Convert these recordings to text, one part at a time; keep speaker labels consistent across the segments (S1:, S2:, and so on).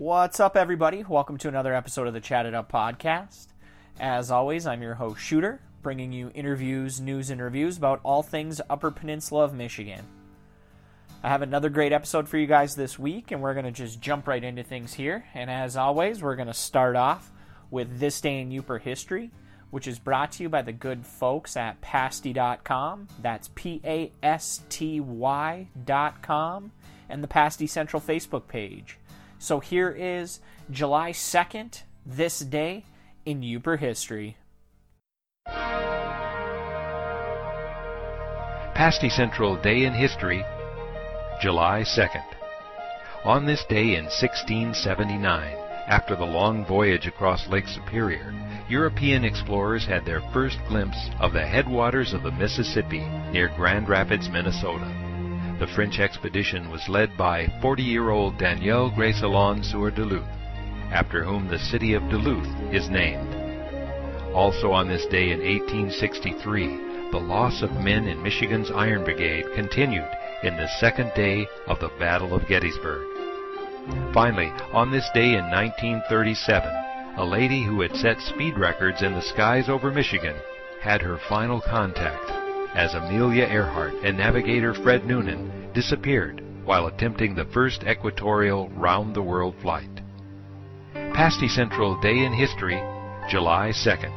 S1: What's up, everybody? Welcome to another episode of the Chat It Up podcast. As always, I'm your host, Shooter, bringing you interviews, news, and reviews about all things Upper Peninsula of Michigan. I have another great episode for you guys this week, and we're going to just jump right into things here. And as always, we're going to start off with This Day in Yooper History, which is brought to you by the good folks at Pasty.com. That's Pasty.com, and the Pasty Central Facebook page. So here is July 2nd, This Day in Yooper History.
S2: Pasty Central Day in History, July 2nd. On this day in 1679, after the long voyage across Lake Superior, European explorers had their first glimpse of the headwaters of the Mississippi near Grand Rapids, Minnesota. The French expedition was led by 40-year-old Daniel Greysolon Sieur de Luth, after whom the city of Duluth is named. Also on this day in 1863, the loss of men in Michigan's Iron Brigade continued in the second day of the Battle of Gettysburg. Finally, on this day in 1937, a lady who had set speed records in the skies over Michigan had her final contact as Amelia Earhart and navigator Fred Noonan disappeared while attempting the first equatorial round-the-world flight. Pasty Central Day in History, July 2nd.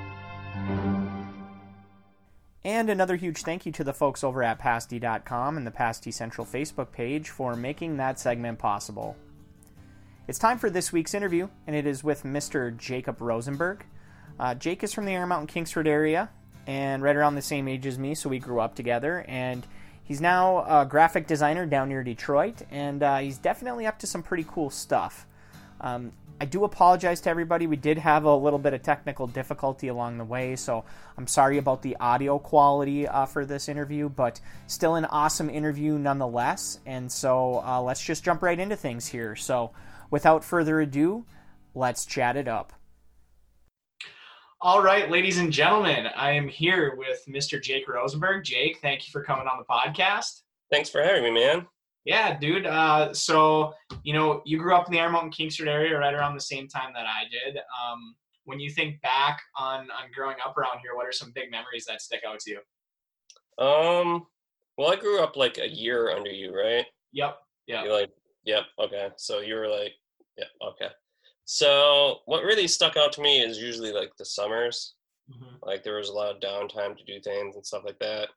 S1: And another huge thank you to the folks over at Pasty.com and the Pasty Central Facebook page for making that segment possible. It's time for this week's interview, and it is with Mr. Jacob Rosenberg. Jake is from the Iron Mountain Kingsford area, and right around the same age as me, so we grew up together, and he's now a graphic designer down near Detroit, and he's definitely up to some pretty cool stuff. I do apologize to everybody. We did have a little bit of technical difficulty along the way, so I'm sorry about the audio quality for this interview, but still an awesome interview nonetheless, and so let's just jump right into things here. So without further ado, let's chat it up. All right, ladies and gentlemen, I am here with Mr. Jake Rosenberg. Jake, thank you for coming on the podcast.
S3: Thanks for having me, man.
S1: Yeah, dude. So, you grew up in the Iron Mountain Kingsford area right around the same time that I did. When you think back on growing up around here, what are some big memories that stick out to you?
S3: Well, I grew up like a year under you, right?
S1: Yep. Yeah.
S3: You're like, yep. Okay. So you were like, yeah. Okay. So what really stuck out to me is usually like the summers. Mm-hmm. Like there was a lot of downtime to do things and stuff like that.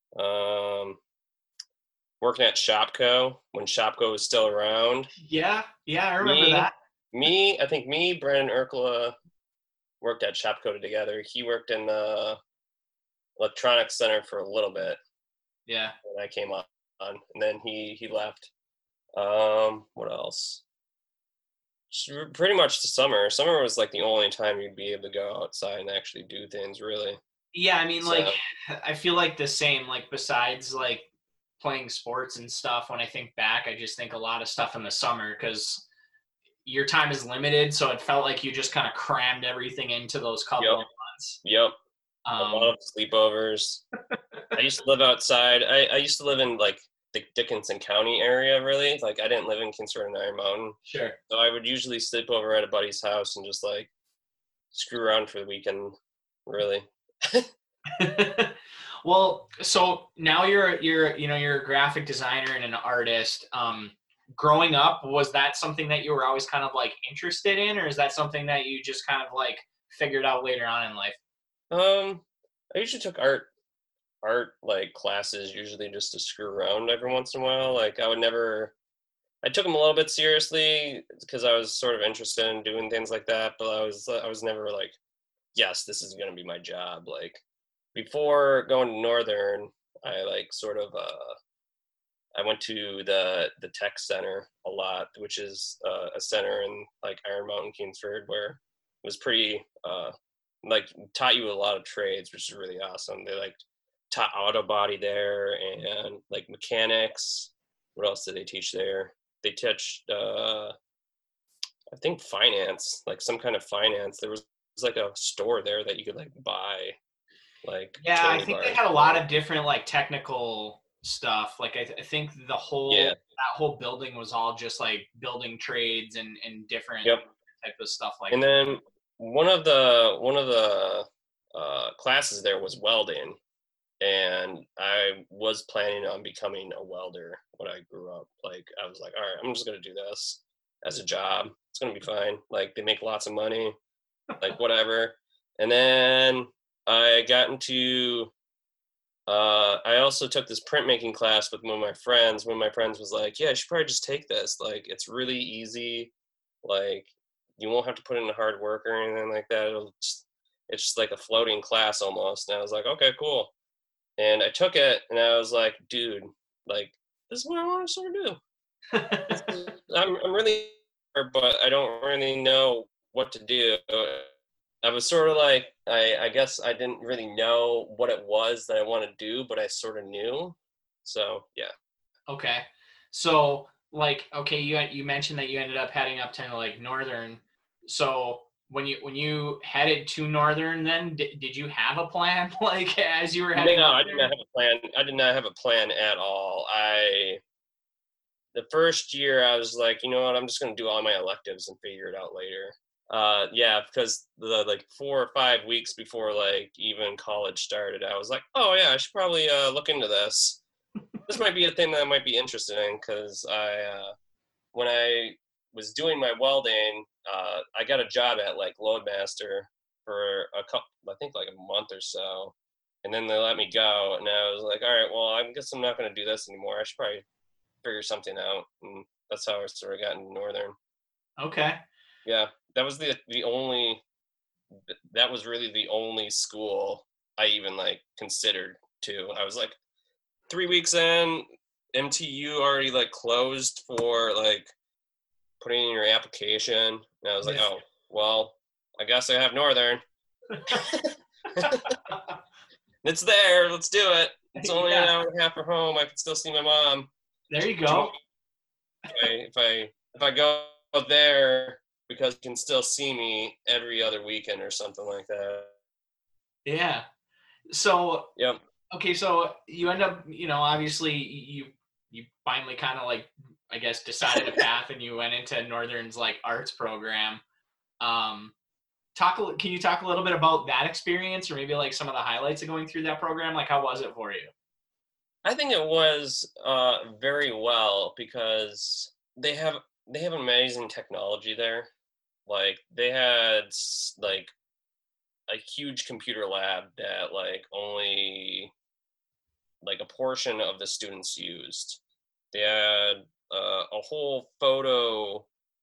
S3: Working at Shopko when Shopko was still around.
S1: Yeah, I remember that.
S3: I think Brandon Urkla worked at Shopko together. He worked in the electronics center for a little bit.
S1: Yeah.
S3: When I came on, and then he left. What else? Pretty much the summer. Summer was like the only time you'd be able to go outside and actually do things, really.
S1: Yeah, I mean, like, I feel like the same, like, besides, like, playing sports and stuff, when I think back, I just think a lot of stuff in the summer because your time is limited, so it felt like you just kind of crammed everything into those couple of months.
S3: Yep. A lot of sleepovers. I used to live outside. I used to live in, like, the Dickinson County area, really. Like, I didn't live in Kingsford and Iron Mountain.
S1: Sure.
S3: So I would usually sleep over at a buddy's house and just, like, screw around for the weekend, really.
S1: Well, so now you're a graphic designer and an artist. Growing up, was that something that you were always kind of, like, interested in, or is that something that you just kind of, like, figured out later on in life?
S3: I usually took art like classes usually just to screw around every once in a while. Like I took them a little bit seriously because I was sort of interested in doing things like that, but I was never like, yes, this is going to be my job. Like before going to Northern, I like sort of I went to the tech center a lot, which is a center in like Iron Mountain, Kingsford, where it was pretty like taught you a lot of trades, which is really awesome. They like taught auto body there and like mechanics. What else did they teach there? They touched I think finance, like some kind of finance. There was like a store there that you could like buy like
S1: I think they had a lot of different like technical stuff. Like I think the whole that whole building was all just like building trades and different type of stuff like
S3: and
S1: that.
S3: then one of the classes there was welding, and I was planning on becoming a welder when I grew up. Like, I was like, all right, I'm just going to do this as a job. It's going to be fine. Like, they make lots of money, like whatever. And then I got into, I also took this printmaking class with one of my friends. One of my friends was like, yeah, you should probably just take this. Like, it's really easy. Like, you won't have to put in the hard work or anything like that. It's just like a floating class almost. And I was like, okay, cool. And I took it, and I was like, dude, like, this is what I want to sort of do. I'm really, but I don't really know what to do. I was sort of like, I guess I didn't really know what it was that I want to do, but I sort of knew. So, yeah.
S1: Okay. So, like, okay, you mentioned that you ended up heading up to, like, Northern. So when you headed to Northern, then did you have a plan, like, as you were heading up
S3: I did not have a plan. I did not have a plan at all. The first year I was like, you know what, I'm just going to do all my electives and figure it out later. Yeah, because the like 4 or 5 weeks before like even college started, I was like, oh yeah, I should probably look into this. This might be a thing that I might be interested in, because when I was doing my welding, I got a job at like Loadmaster for a couple, I think like a month or so, and then they let me go, and I was like, all right, well, I guess I'm not going to do this anymore. I should probably figure something out, and that's how I sort of got into Northern.
S1: Okay.
S3: Yeah, that was that was really the only school I even like considered too. I was like 3 weeks in, MTU already like closed for like putting in your application, and I was like, oh, well, I guess I have Northern. It's there, let's do it. It's only an hour and a half from home. I can still see my mom.
S1: There you go.
S3: If I go there, because you can still see me every other weekend or something like that.
S1: Yeah. So,
S3: yep.
S1: Okay, so you end up, obviously you finally kind of like, I guess, decided a path, and you went into Northern's like arts program. Can you talk a little bit about that experience, or maybe like some of the highlights of going through that program? Like, how was it for you?
S3: I think it was very well, because they have amazing technology there. Like, they had like a huge computer lab that like only like a portion of the students used. They had a whole photo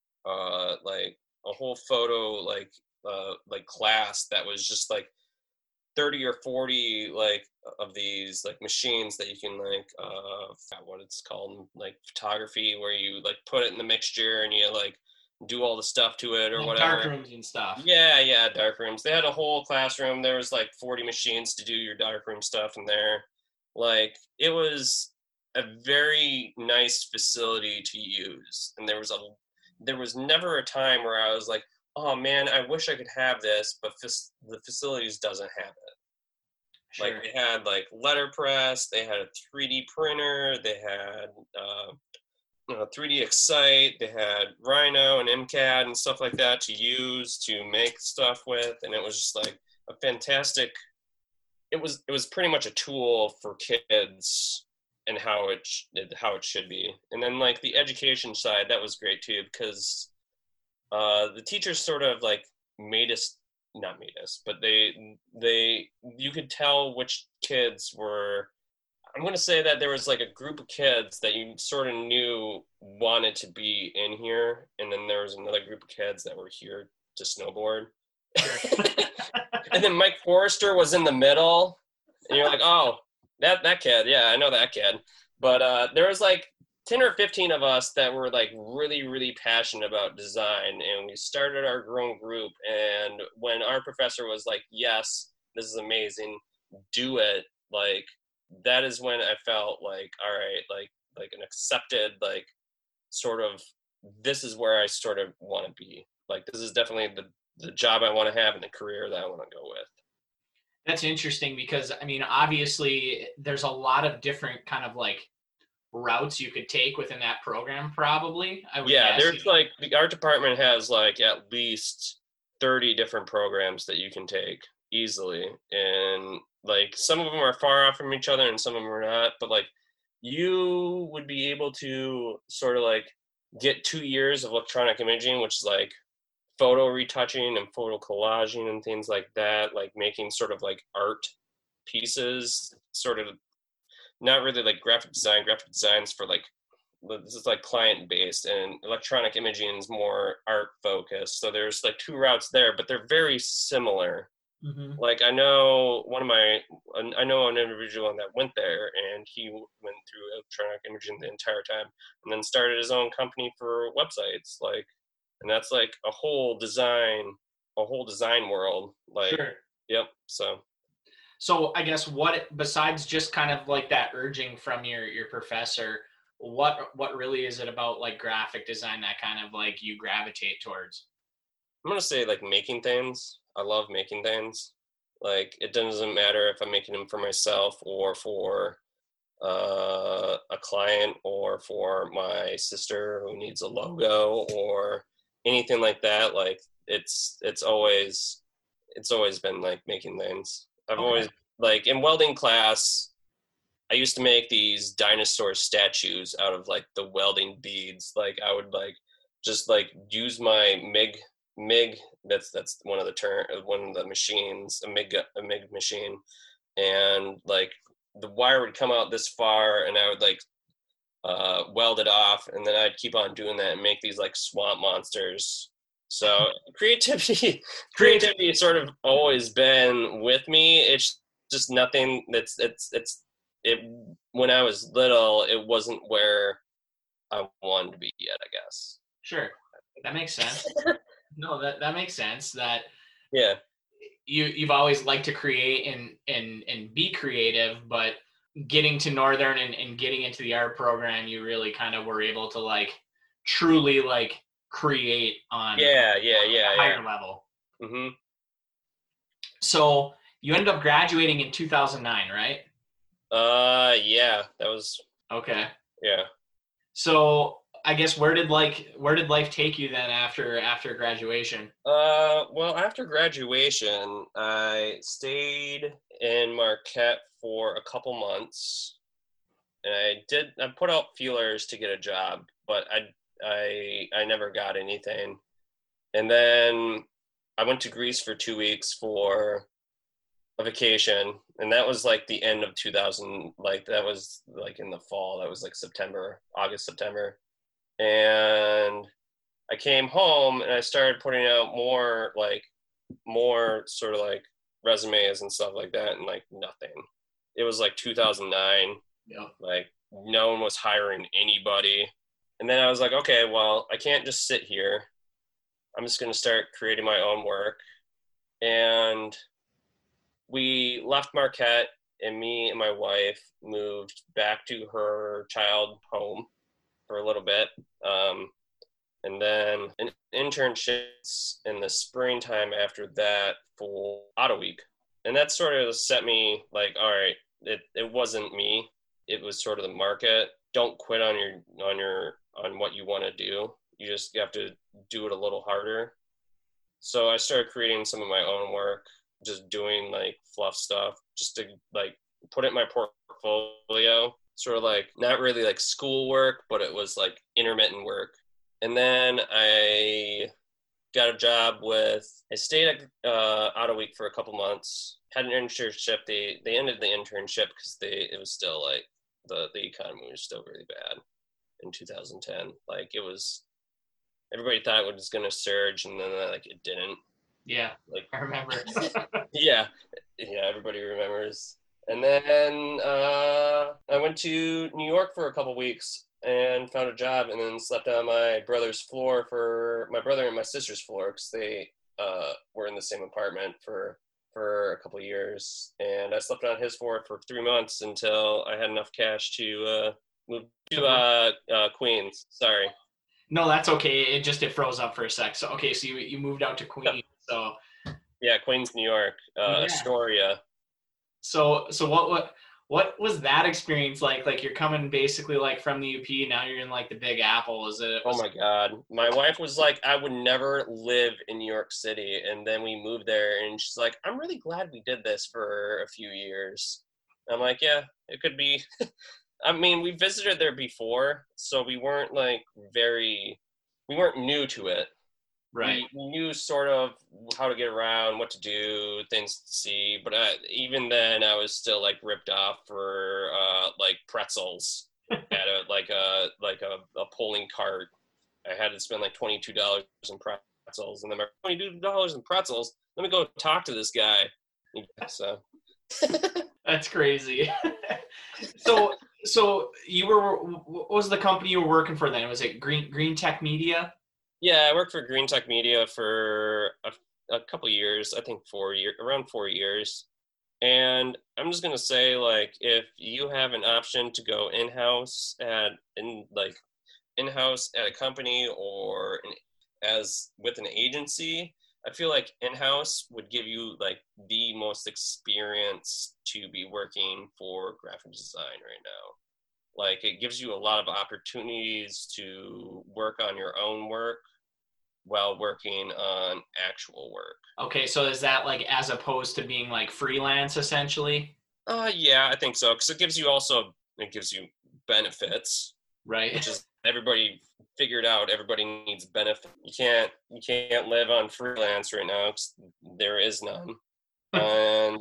S3: class that was just like 30 or 40 like of these like machines that you can like what it's called, like photography, where you like put it in the mixture and you like do all the stuff to it or
S1: like
S3: whatever.
S1: Dark rooms and stuff.
S3: Yeah, dark rooms. They had a whole classroom. There was like 40 machines to do your dark room stuff in there. Like, it was a very nice facility to use, and there was never a time where I was like, oh man, I wish I could have this, but the facilities doesn't have it. Sure. Like, they had like letterpress, they had a 3D printer, they had 3D Excite, they had Rhino and MCAD and stuff like that to use to make stuff with, and it was just like a fantastic. It was pretty much a tool for kids and how it should be. And then like the education side, that was great too, because the teachers sort of like not made us, but you could tell which kids were. I'm going to say that there was like a group of kids that you sort of knew wanted to be in here, and then there was another group of kids that were here to snowboard. And then Mike Forrester was in the middle, and you're like, oh, that kid, yeah, I know that kid. But there was like 10 or 15 of us that were like really, really passionate about design, and we started our grown group. And when our professor was like, yes, this is amazing, do it, like, that is when I felt like, all right, like an accepted, like, sort of, this is where I sort of want to be. Like, this is definitely the job I want to have and the career that I want to go with.
S1: That's interesting, because I mean, obviously there's a lot of different kind of like routes you could take within that program, probably. I would
S3: Yeah,
S1: guess.
S3: there's like the art department has like at least 30 different programs that you can take easily, and like some of them are far off from each other and some of them are not, but like you would be able to sort of like get 2 years of electronic imaging, which is like photo retouching and photo collaging and things like that, like making sort of like art pieces, sort of not really like graphic designs for like, this is like client based, and electronic imaging is more art focused. So there's like 2 routes there, but they're very similar.
S1: Mm-hmm.
S3: Like I know an individual that went there, and he went through electronic imaging the entire time, and then started his own company for websites. Like, and that's like a whole design world. Like,
S1: Sure.
S3: Yep.
S1: So I guess what, besides just kind of like that urging from your professor, what really is it about like graphic design that kind of like you gravitate towards?
S3: I'm gonna say like making things. I love making things. Like it doesn't matter if I'm making them for myself or for a client or for my sister who needs a logo or anything like that. Like it's always been like making things. I've always, like in welding class, I used to make these dinosaur statues out of like the welding beads. Like I would like just like use my MIG. That's one of the machines, a MIG machine, and like the wire would come out this far, and I would like weld it off, and then I'd keep on doing that and make these like swamp monsters. So creativity sort of always been with me. It's just nothing that's it when I was little, it wasn't where I wanted to be yet, I guess.
S1: Sure. That makes sense. No, that makes sense. That
S3: yeah,
S1: you've always liked to create and be creative, but getting to Northern and getting into the art program, you really kind of were able to like truly like create on a higher level.
S3: Mm-hmm.
S1: So you ended up graduating in 2009, right?
S3: Yeah, that was
S1: okay.
S3: Yeah.
S1: So I guess where did life take you then after graduation?
S3: Well, after graduation, I stayed in Marquette for a couple months, and I put out feelers to get a job, but I never got anything. And then I went to Greece for 2 weeks for a vacation, and that was like the end of 2000. Like that was like in the fall. That was like August, September. And I came home and I started putting out more sort of like resumes and stuff like that, and like nothing. It was like 2009.
S1: Yeah.
S3: Like no one was hiring anybody. And then I was like, okay, well, I can't just sit here. I'm just going to start creating my own work. And we left Marquette, and me and my wife moved back to her child home for a little bit. And then an internship in the springtime after that for Auto Week. And that sort of set me like, all right, it wasn't me. It was sort of the market. Don't quit on what you want to do. You just have to do it a little harder. So I started creating some of my own work, just doing like fluff stuff, just to like put it in my portfolio. Sort of like not really like school work, but it was like intermittent work. And then I got a job I stayed at Auto Week for a couple months, had an internship. They ended the internship because it was still like the economy was still really bad in 2010. Like it was, everybody thought it was going to surge, and then like it didn't.
S1: Yeah, like I remember.
S3: yeah, everybody remembers. And then I went to New York for a couple weeks and found a job, and then slept on my brother's floor for my brother and my sister's floor, because they were in the same apartment for a couple of years. And I slept on his floor for 3 months until I had enough cash to move to Queens. Sorry.
S1: No, that's okay. It froze up for a sec. So okay, so you moved out to Queens. So
S3: yeah, Queens, New York, Astoria.
S1: So What was that experience like? Like you're coming basically like from the UP, now you're in like the Big Apple.
S3: Oh my God. My wife was like, I would never live in New York City. And then we moved there and she's like, I'm really glad we did this for a few years. I'm like, yeah, it could be. I mean, we visited there before, so we weren't we weren't new to it.
S1: Right.
S3: We knew sort of how to get around, what to do, things to see. But even then, I was still like ripped off for like pretzels at a polling cart. I had to spend like $22 in pretzels, and then $22 in pretzels. Let me go talk to this guy. So
S1: that's crazy. So what was the company you were working for then? Was it Green Tech Media?
S3: Yeah, I worked for Green Tech Media for a couple years. I think around 4 years. And I'm just gonna say, like, if you have an option to go in-house at a company or as with an agency, I feel like in-house would give you like the most experience to be working for graphic design right now. Like it gives you a lot of opportunities to work on your own work while working on actual work.
S1: Okay, so is that like as opposed to being like freelance essentially?
S3: Yeah, I think so. Because it gives you benefits,
S1: right?
S3: Which is everybody figured out. Everybody needs benefit. You can't live on freelance right now because there is none. And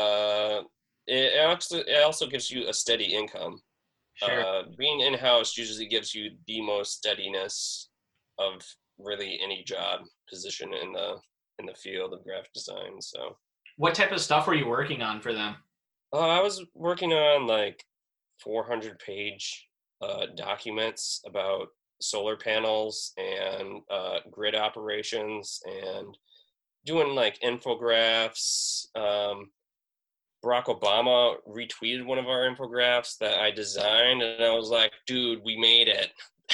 S3: it also gives you a steady income.
S1: Sure.
S3: Being in-house usually gives you the most steadiness of really any job position in the field of graphic design. So,
S1: what type of stuff were you working on for them?
S3: I was working on like 400-page documents about solar panels and grid operations and doing like infographics. Barack Obama retweeted one of our infographics that I designed, and I was like, dude, we made it.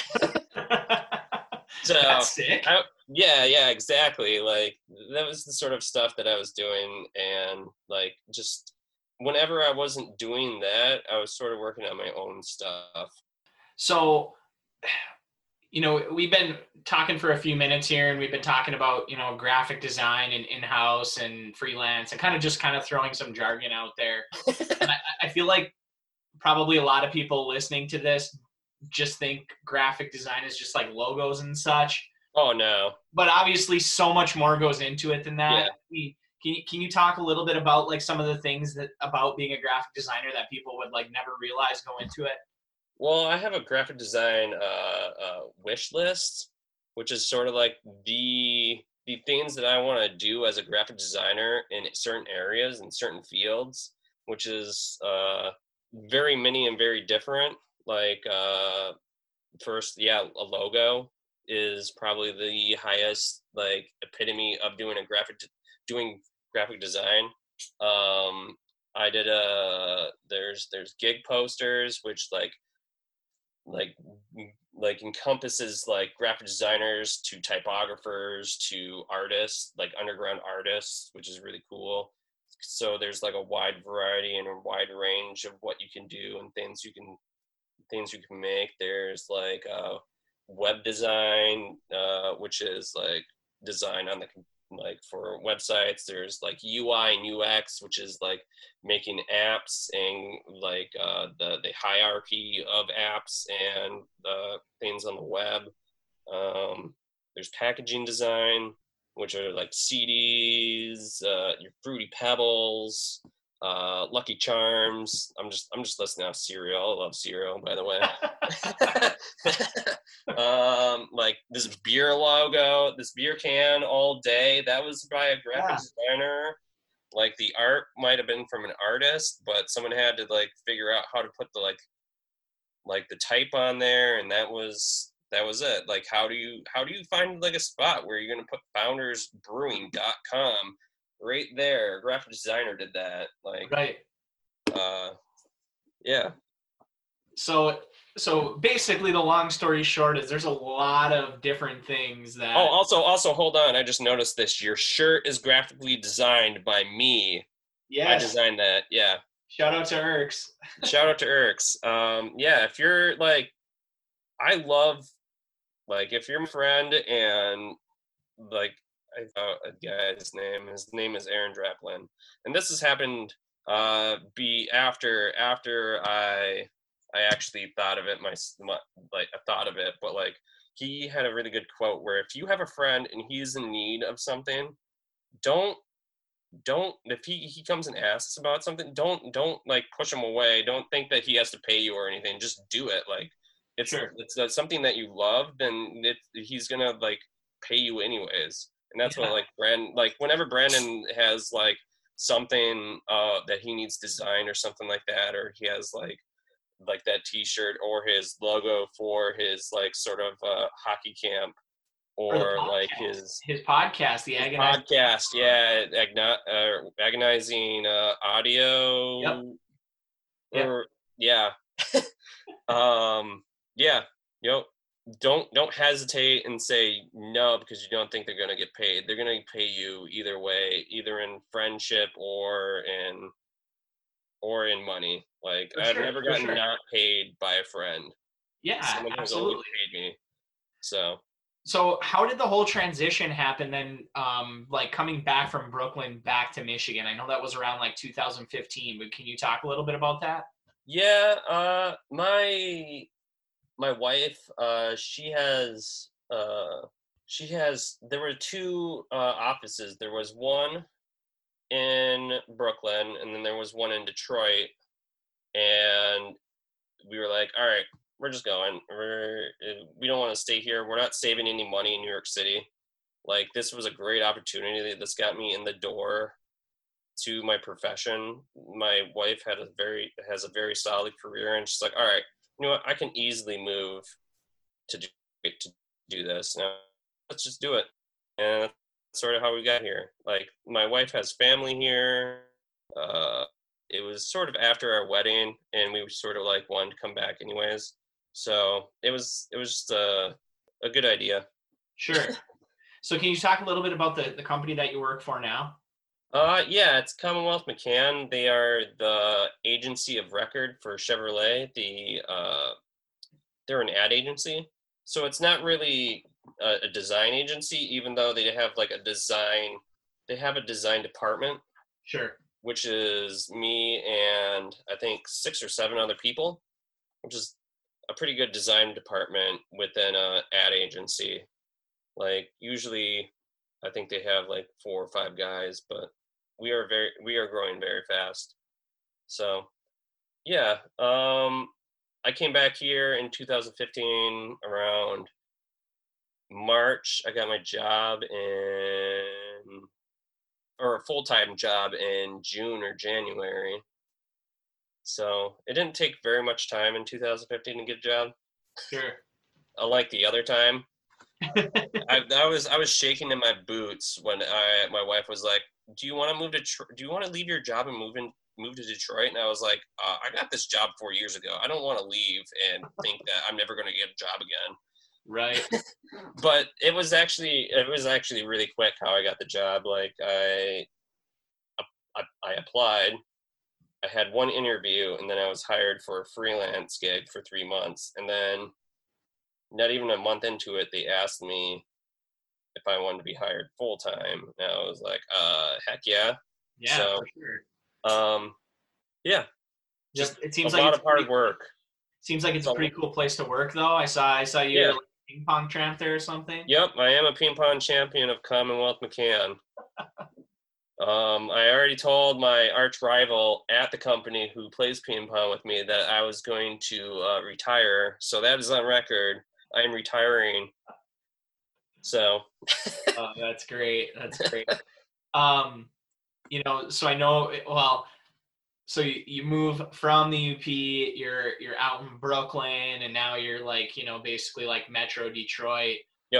S3: So,
S1: that's sick.
S3: Yeah, exactly. Like, that was the sort of stuff that I was doing, and like, just whenever I wasn't doing that, I was sort of working on my own stuff.
S1: So, we've been talking for a few minutes here, and we've been talking about, graphic design and in-house and freelance and kind of throwing some jargon out there. And I feel like probably a lot of people listening to this just think graphic design is just like logos and such.
S3: Oh, no.
S1: But obviously so much more goes into it than that. Yeah. Can you talk a little bit about like some of the things that about being a graphic designer that people would like never realize go into it?
S3: Well, I have a graphic design wish list, which is sort of like the things that I want to do as a graphic designer in certain areas and certain fields, which is very many and very different. Like first, a logo is probably the highest like epitome of doing graphic design. I did there's gig posters, which like encompasses like graphic designers to typographers to artists, like underground artists, which is really cool. So there's like a wide variety and a wide range of what you can do and things you can make. There's like web design, which is like design on the like for websites. There's like UI and UX, which is like making apps and like the hierarchy of apps and the things on the web. There's packaging design, which are like CDs, your Fruity Pebbles, Lucky Charms. I'm just listing out cereal. I love cereal, by the way. Like this beer logo, this beer can all day, that was by a graphic designer. Like the art might have been from an artist, but someone had to like figure out how to put the like the type on there, and that was it. Like how do you find like a spot where you're gonna put foundersbrewing.com right there? A graphic designer did that. Like
S1: right.
S3: Yeah.
S1: So basically the long story short is there's a lot of different things that...
S3: Oh, also hold on. I just noticed this. Your shirt is graphically designed by me.
S1: Yes.
S3: I designed that. Yeah.
S1: Shout out to Erks.
S3: Shout out to Erks. Yeah, if you're like, I love, like, if you're my friend and like, I thought a guy's name. His name is Aaron Draplin, and this has happened. Be after I actually thought of it. Like I thought of it, but like he had a really good quote where if you have a friend and he's in need of something, don't if he comes and asks about something, don't like push him away. Don't think that he has to pay you or anything. Just do it. Like it's
S1: Sure.
S3: it's something that you love, then he's gonna like pay you anyways. And that's what like whenever Brandon has like something that he needs designed or something like that, or he has like that T-shirt or his logo for his like sort of hockey camp or like his
S1: podcast, the
S3: podcast, agonizing audio.
S1: Yep.
S3: Or yeah. Yeah. Don't hesitate and say no because you don't think they're going to get paid. They're going to pay you either way, either in friendship or in money. Like I've never gotten not paid by a friend.
S1: Yeah,
S3: someone has always paid me. So
S1: how did the whole transition happen then, like coming back from Brooklyn back to Michigan? I know that was around like 2015, but can you talk a little bit about that?
S3: Yeah, my wife, she has, there were two offices. There was one in Brooklyn, and then there was one in Detroit. And we were like, all right, we're just going. We don't want to stay here. We're not saving any money in New York City. Like, this was a great opportunity. This got me in the door to my profession. My wife has a very solid career, and she's like, all right, you know what? I can easily move to do this. Now, let's just do it. And that's sort of how we got here. Like, my wife has family here. It was sort of after our wedding, and we sort of like wanted to come back anyways. So it was just a good idea.
S1: Sure. So can you talk a little bit about the company that you work for now?
S3: Yeah, it's Commonwealth McCann. They are the agency of record for Chevrolet. They're an ad agency. So it's not really a design agency, even though they have like a design department.
S1: Sure.
S3: Which is me and I think 6 or 7 other people, which is a pretty good design department within an ad agency. Like usually I think they have like 4 or 5 guys, but we are growing very fast. So yeah, I came back here in 2015 around March. I got my job or a full-time job in June or January. So it didn't take very much time in 2015 to get a job.
S1: Sure.
S3: Unlike the other time. I was shaking in my boots when my wife was like, do you want to leave your job and move to Detroit? And I was like, I got this job 4 years ago. I don't want to leave and think that I'm never going to get a job again.
S1: Right.
S3: But it was actually really quick how I got the job. Like I applied, I had one interview, and then I was hired for a freelance gig for 3 months. And then not even a month into it, they asked me if I wanted to be hired full time. And I was like, heck yeah.
S1: Yeah,
S3: so,
S1: for sure.
S3: Yeah.
S1: Just
S3: it seems like a lot of hard work.
S1: Seems like it's a pretty cool place to work, though. I saw you like a ping pong champ there or something.
S3: Yep, I am a ping pong champion of Commonwealth McCann. I already told my arch rival at the company who plays ping pong with me that I was going to retire. So that is on record. I am retiring. So.
S1: That's great. That's great. So I know. Well. So you move from the UP, you're out in Brooklyn, and now you're like, basically like Metro Detroit.
S3: Yep.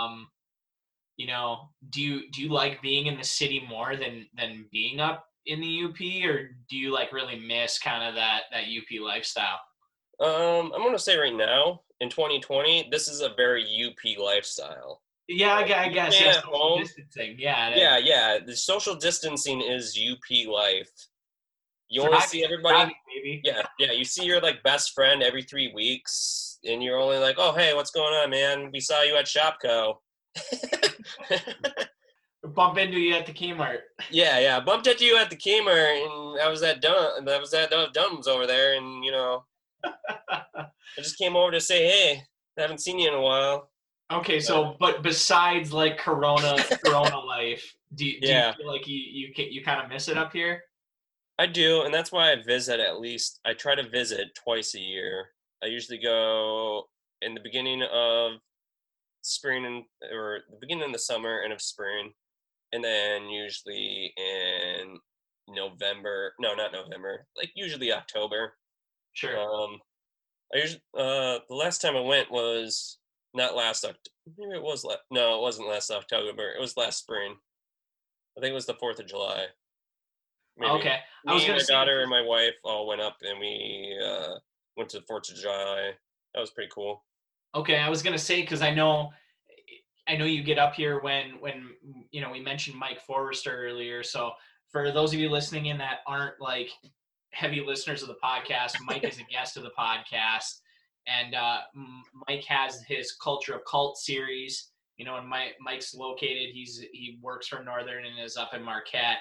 S1: Do you like being in the city more than being up in the UP, or do you like really miss kind of that UP lifestyle?
S3: I'm gonna say right now in 2020, this is a very UP lifestyle.
S1: Yeah, I guess. Yeah, social distancing.
S3: Yeah. The social distancing is UP life. you only see everybody.
S1: Maybe.
S3: Yeah. You see your like best friend every 3 weeks, and you're only like, oh hey, what's going on, man? We saw you at Shopko.
S1: Bump into you at the Kmart.
S3: Yeah. Bumped into you at the Kmart, and I was at Dumb's over there, and I just came over to say, hey, I haven't seen you in a while.
S1: Okay, so but besides like Corona life, do you feel like you kind of miss it up here?
S3: I do, and that's why I visit I try to visit twice a year. I usually go in the beginning of spring or the beginning of the summer and of spring, and then usually in November. No, not November. Like usually October.
S1: Sure.
S3: The last time I went was not last October. Maybe it was no, it wasn't last October. It was last spring. I think it was the 4th of July. Maybe.
S1: Okay.
S3: Me, my daughter, and my wife all went up, and we went to the 4th of July. That was pretty cool.
S1: Okay, I was gonna say because I know you get up here when we mentioned Mike Forrester earlier. So for those of you listening in that aren't like heavy listeners of the podcast, Mike is a guest of the podcast, and Mike has his Culture of Cult series. And Mike's located. He works for Northern and is up in Marquette.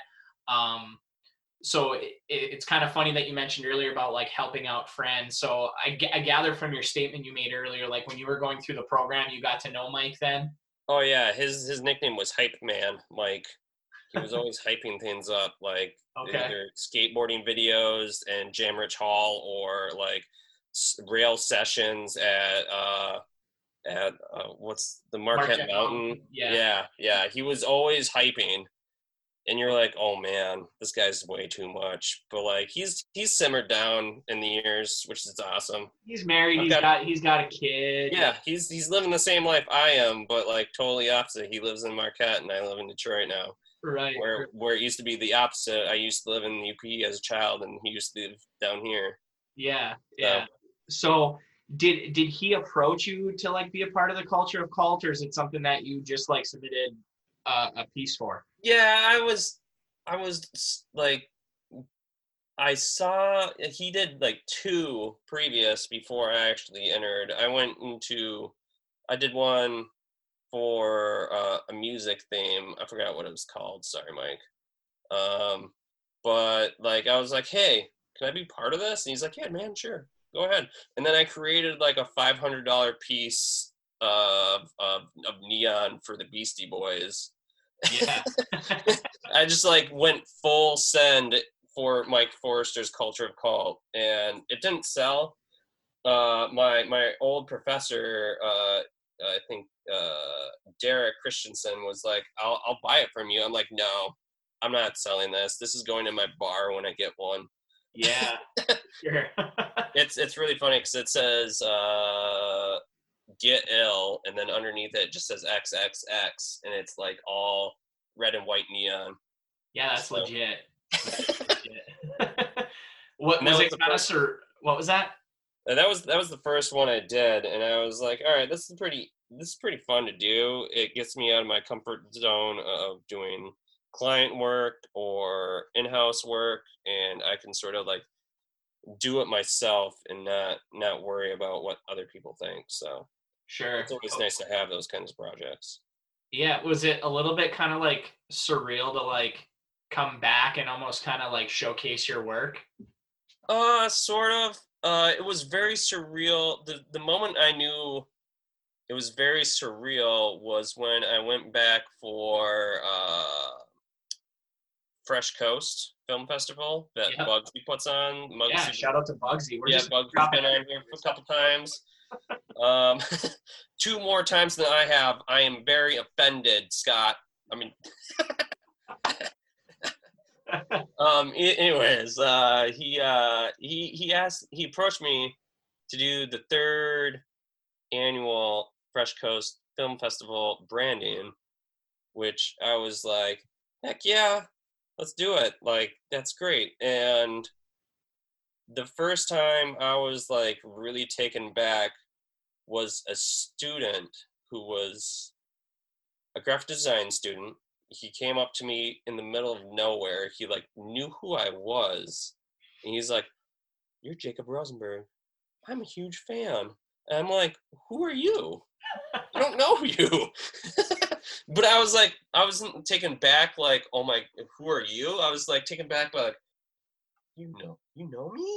S1: So it's kind of funny that you mentioned earlier about like helping out friends. So I gather from your statement you made earlier, like when you were going through the program, you got to know Mike then?
S3: Oh yeah, his nickname was Hype Man, Mike. He was always hyping things up, like either skateboarding videos and Jam Rich Hall or like rail sessions at what's the Marquette Mountain? Yeah. He was always hyping. And you're like, oh man, this guy's way too much. But like, he's simmered down in the years, which is awesome.
S1: He's married. He's got a kid.
S3: Yeah, he's living the same life I am, but like totally opposite. He lives in Marquette, and I live in Detroit now.
S1: Right.
S3: Where it used to be the opposite. I used to live in the UP as a child, and he used to live down here.
S1: Yeah. So did he approach you to like be a part of the Culture of Cult, or is it something that you just like submitted a piece for?
S3: Yeah, I was like, I saw he did like 2 previous before I actually entered. I did one for a music theme. I forgot what it was called. Sorry, Mike. But like, I was like, hey, can I be part of this? And he's like, yeah, man, sure, go ahead. And then I created like a $500 piece of neon for the Beastie Boys.
S1: Yeah.
S3: I just like went full send for Mike Forrester's Culture of Cult, and it didn't sell. My old professor, I think Derek Christensen, was like, I'll buy it from you. I'm like, no, I'm not selling this. This is going in my bar when I get one.
S1: Yeah, sure.
S3: It's really funny because it says get ill, and then underneath it just says XXX, and it's like all red and white neon.
S1: Yeah, that's legit. What was it? What was that?
S3: That was the first one I did, and I was like, all right, this is pretty fun to do. It gets me out of my comfort zone of doing client work or in-house work, and I can sort of like do it myself and not worry about what other people think. So
S1: sure,
S3: it's always nice to have those kinds of projects.
S1: Yeah, was it a little bit kind of like surreal to like come back and almost kind of like showcase your work?
S3: Sort of. It was very surreal. The moment I knew it was very surreal was when I went back for Fresh Coast Film Festival that Bugsy puts on.
S1: Shout out to Bugsy.
S3: Bugsy's been on here for a couple times. 2 more times than I have. I am very offended, Scott. I mean, anyways, he approached me to do the 3rd annual Fresh Coast Film Festival branding, which I was like, heck yeah, let's do it. Like, that's great. And the first time I was like really taken back was a student who was a graphic design student. He came up to me in the middle of nowhere. He like knew who I was, And he's like, "You're Jacob Rosenberg. I'm a huge fan." And I'm like, "Who are you? I don't know you." But I was like, I wasn't taken back like, "Oh my, who are you?" I was like taken back by like, you know me?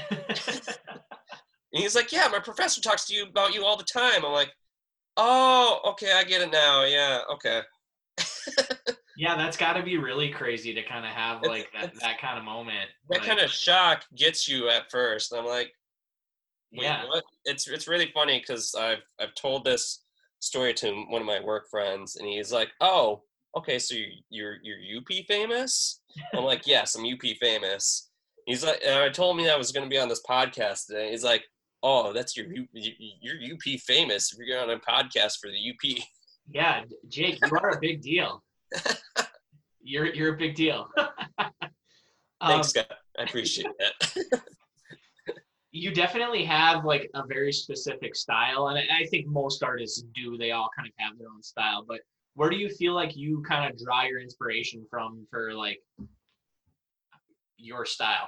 S3: And he's like, "Yeah, my professor talks to you about you all the time." I'm like, "Oh, okay, I get it now. Yeah, okay."
S4: Yeah, that's got to be really crazy to kind of have like
S3: It's
S4: that kind of moment.
S3: that
S4: Like,
S3: kind of shock gets you at first. And I'm like, "Wait,
S4: yeah,
S3: what?" It's really funny because I've told this story to one of my work friends, and he's like, "Oh, okay, so you're UP famous?" I'm like, "Yes, I'm UP famous." He's like, and I told him I was going to be on this podcast today. He's like, "Oh, that's you're UP famous if you're on a podcast for the UP."
S4: yeah, Jake, you are a big deal. You're a big deal.
S3: Thanks, Scott. I appreciate that.
S4: You definitely have like a very specific style, and I think most artists do. They all kind of have their own style. But where do you feel like you kind of draw your inspiration from for like your style?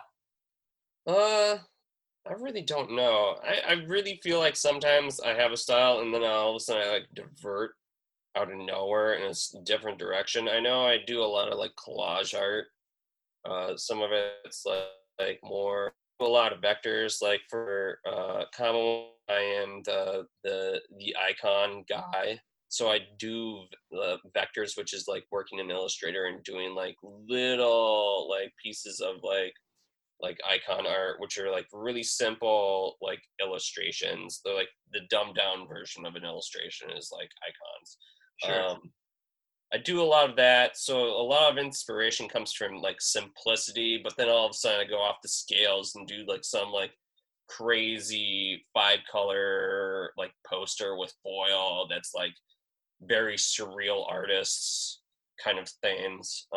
S3: I really don't know. I really feel like sometimes I have a style and then all of a sudden I like divert out of nowhere in a different direction. I know I do a lot of like collage art. Some of it's like more a lot of vectors. Like for common, I am the icon guy. So I do vectors, which is like working in Illustrator and doing like little like pieces of like icon art, which are like really simple like illustrations. They're like the dumbed down version of an illustration is like icons.
S4: Sure.
S3: I do a lot of that, so a lot of inspiration comes from like simplicity, but then all of a sudden I go off the scales and do like some like crazy 5-color like poster with foil that's like very surreal artists kind of things.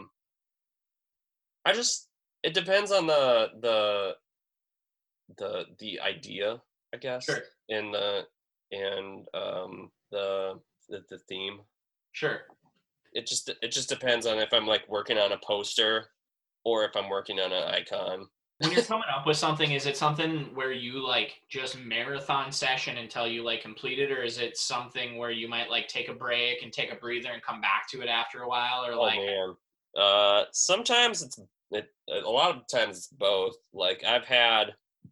S3: I just it depends on the idea, I guess,
S4: Sure.
S3: and the theme.
S4: Sure.
S3: It just depends on if I'm like working on a poster or if I'm working on an icon.
S4: When you're coming up with something, is it something where you like just marathon session until you like complete it, or is it something where you might like take a break and take a breather and come back to it after a while, or
S3: Oh
S4: like?
S3: man, sometimes a lot of times it's both. Like I've had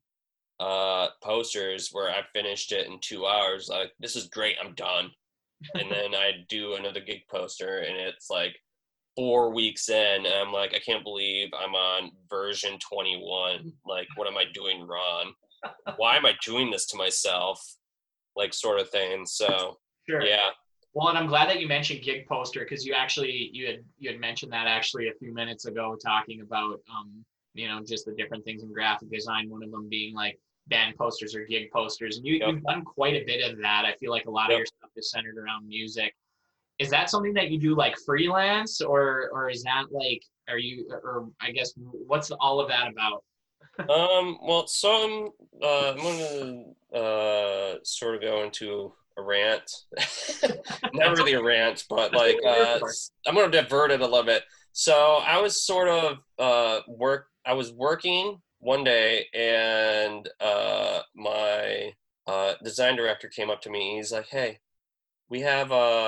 S3: posters where I finished it in 2 hours. Like this is great, I'm done. And then I do another gig poster, and it's like 4 weeks in, and I'm like, I can't believe I'm on version 21. Like, what am I doing wrong? Why am I doing this to myself? Like, sort of thing. So,
S4: Sure.
S3: yeah.
S4: Well, and I'm glad that you mentioned gig poster because you had mentioned that actually a few minutes ago, talking about just the different things in graphic design. One of them being like band posters or gig posters, and
S3: Yep.
S4: you've done quite a bit of that. I feel like a lot of your stuff is centered around music. Is that something that you do like freelance, or is that like or I guess what's all of that about?
S3: Well, so I'm gonna sort of go into a rant. Not really a rant, but like I'm gonna divert it a little bit. So I was sort of I was working one day, and my design director came up to me. He's like, "Hey, we have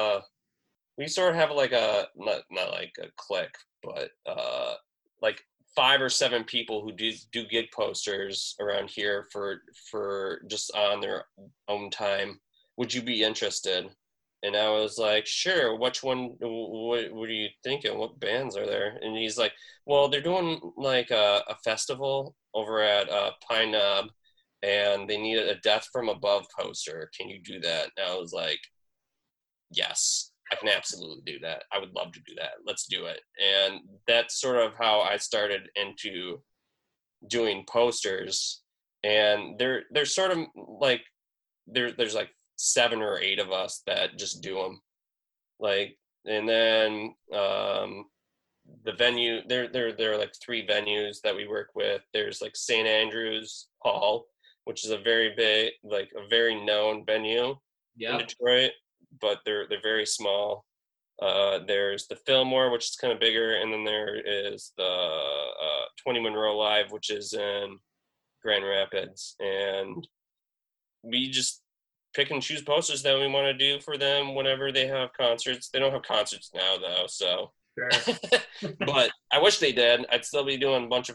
S3: we sort of have like a not like a clique, but like 5 or 7 people who do gig posters around here for just on their own time. Would you be interested?" And I was like, "Sure. Which one? What are you thinking? What bands are there?" And he's like, "Well, they're doing like a festival over at Pine Knob, and they need a Death from Above poster. Can you do that?" And I was like, "Yes, I can absolutely do that. I would love to do that. Let's do it." And that's sort of how I started into doing posters. And they're sort of like there's like 7 or 8 of us that just do them. Like, and then the venue there are like 3 venues that we work with. There's like St. Andrews Hall, which is a very big, like a very known venue in Detroit, but they're very small. There's the Fillmore, which is kind of bigger, and then there is the 20 Monroe Live, which is in Grand Rapids. And we just pick and choose posters that we want to do for them whenever they have concerts. They don't have concerts now, though, so.
S4: Sure.
S3: But I wish they did. I'd still be doing a bunch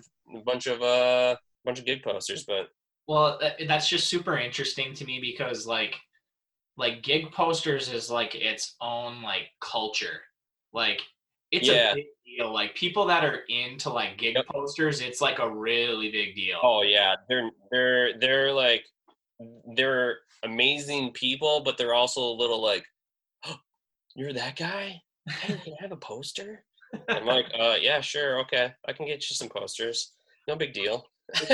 S3: of gig posters, but.
S4: Well, that's just super interesting to me because like gig posters is like its own like culture. Like it's a big deal. Like people that are into like gig posters, it's like a really big deal.
S3: Oh yeah, they're like they're amazing people, but they're also a little like, oh, you're that guy? Hey, can I have a poster? I'm like, yeah, sure, okay, I can get you some posters. No big deal.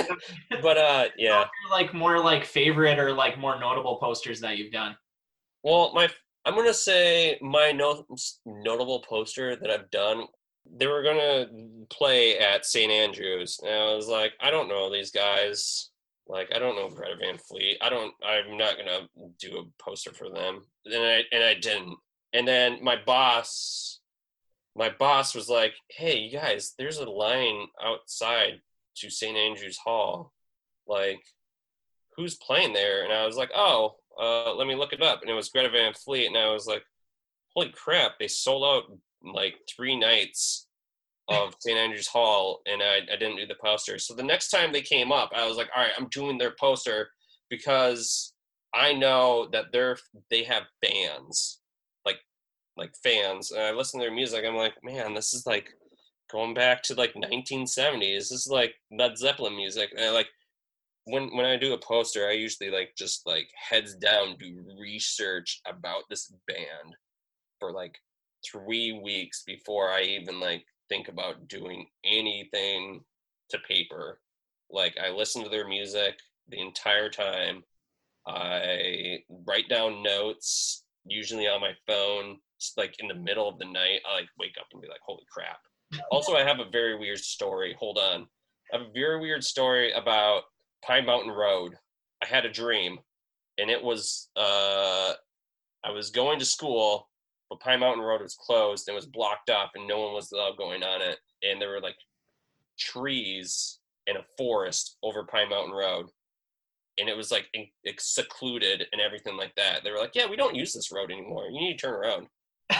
S3: But yeah.
S4: Like more like favorite or like more notable posters that you've done?
S3: Well, I'm gonna say my notable poster that I've done. They were gonna play at St. Andrews, and I was like, I don't know these guys. Like, I don't know Greta Van Fleet. I'm not gonna do a poster for them. And I didn't. And then my boss was like, hey, you guys, there's a line outside to St. Andrews Hall. Like, who's playing there? And I was like, oh, let me look it up. And it was Greta Van Fleet. And I was like, holy crap, they sold out like 3 nights of St. Andrews Hall, and I didn't do the poster. So the next time they came up, I was like, all right, I'm doing their poster because I know that they have fans, like fans. And I listen to their music. I'm like, man, this is like going back to like 1970s. This is like Led Zeppelin music. And I like when I do a poster, I usually like just like heads down do research about this band for like 3 weeks before I even like think about doing anything to paper. Like I listen to their music the entire time. I write down notes, usually on my phone, just like in the middle of the night. I like wake up and be like, holy crap. Also, I have a very weird story. Hold on. I have a very weird story about Pine Mountain Road. I had a dream, and it was I was going to school, but Pine Mountain Road was closed and was blocked up, and no one was allowed going on it. And there were like trees and a forest over Pine Mountain Road, and it was like secluded and everything like that. They were like, "Yeah, we don't use this road anymore. You need to turn around."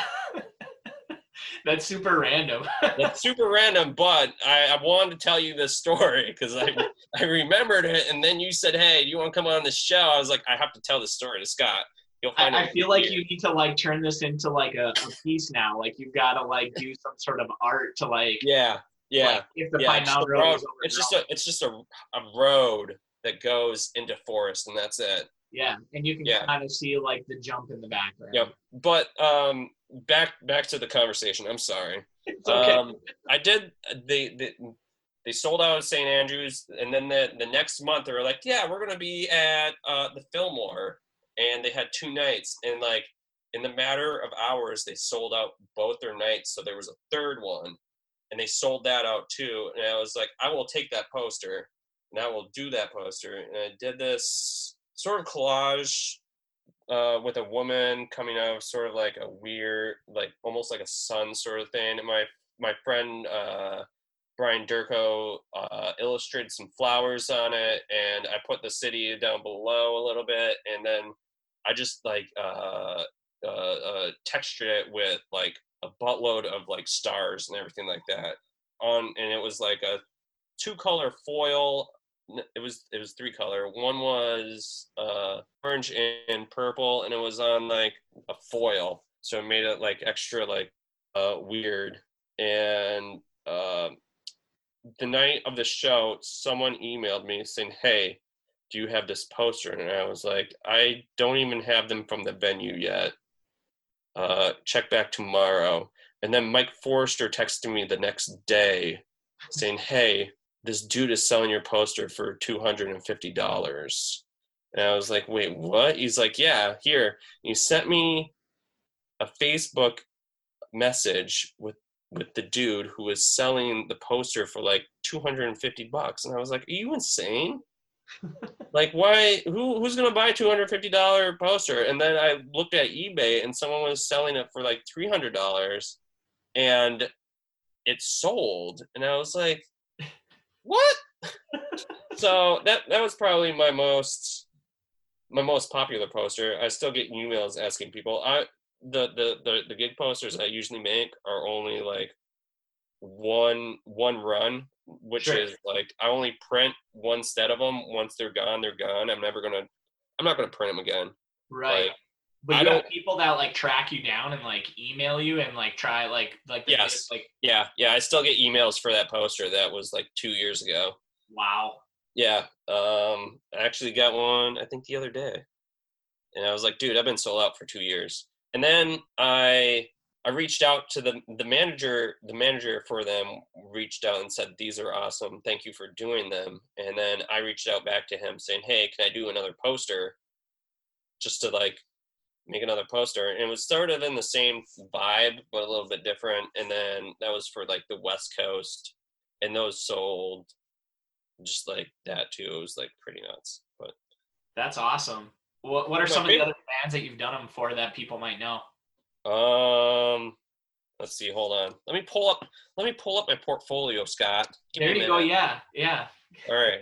S4: That's super random.
S3: That's super random, but I wanted to tell you this story because I remembered it, and then you said, "Hey, do you want to come on the show?" I was like, "I have to tell this story to Scott." You'll find
S4: I feel like you need to like turn this into like a piece now. Like you've got to like do some sort of art to like
S3: yeah.
S4: Like, if the Pine Mountain Road is
S3: it's just a road that goes into forest, and that's it.
S4: Yeah, and you can kind of see like the jump in the background.
S3: Yep. But back to the conversation. I'm sorry.
S4: It's okay.
S3: I did. They sold out at St. Andrews, and then the next month they were like, "Yeah, we're gonna be at the Fillmore," and they had 2 nights, and like in the matter of hours, they sold out both their nights. So there was a third one, and they sold that out too. And I was like, I will take that poster, and I will do that poster. And I did this sort of collage with a woman coming out of sort of like a weird, like almost like a sun sort of thing. And my friend Brian Durko illustrated some flowers on it, and I put the city down below a little bit, and then I just like textured it with like a buttload of like stars and everything like that and it was like a 2-color foil. It was 3-color. One was orange and purple, and it was on like a foil, so it made it like extra like weird. And the night of the show, someone emailed me saying, "Hey, do you have this poster?" And I was like, I don't even have them from the venue yet. Check back tomorrow. And then Mike Forrester texted me the next day saying, "Hey, this dude is selling your poster for $250. And I was like, wait, what? He's like, yeah, here. He sent me a Facebook message with the dude who was selling the poster for like $250. And I was like, are you insane? Like, why? Who's gonna buy a $250 poster? And then I looked at eBay, and someone was selling it for like $300, and it sold. And I was like, what? So that was probably my most popular poster. I still get emails asking people. The gig posters I usually make are only like one run, which
S4: Sure.
S3: is like I only print one set of them. Once they're gone, they're gone. I'm not gonna print them again.
S4: Right.
S3: Like,
S4: But
S3: I
S4: you have
S3: don't.
S4: people that like track you down and like email you and like try like the
S3: Yes.
S4: like
S3: Yeah. I still get emails for that poster. That was like 2 years ago.
S4: wow.
S3: Yeah. I actually got one I think the other day, and I was like, dude, I've been sold out for 2 years. And then I reached out to the manager. The manager for them reached out and said, these are awesome. Thank you for doing them. And then I reached out back to him saying, hey, can I do another poster, just to like make another poster? And it was sort of in the same vibe, but a little bit different. And then that was for like the West Coast, and those sold just like that too. It was like pretty nuts. But
S4: That's awesome. What are some of the other bands that you've done them for that people might know?
S3: let's see, hold on. Let me pull up my portfolio, Scott. Give
S4: There
S3: me a
S4: you go.
S3: minute.
S4: Yeah.
S3: All right.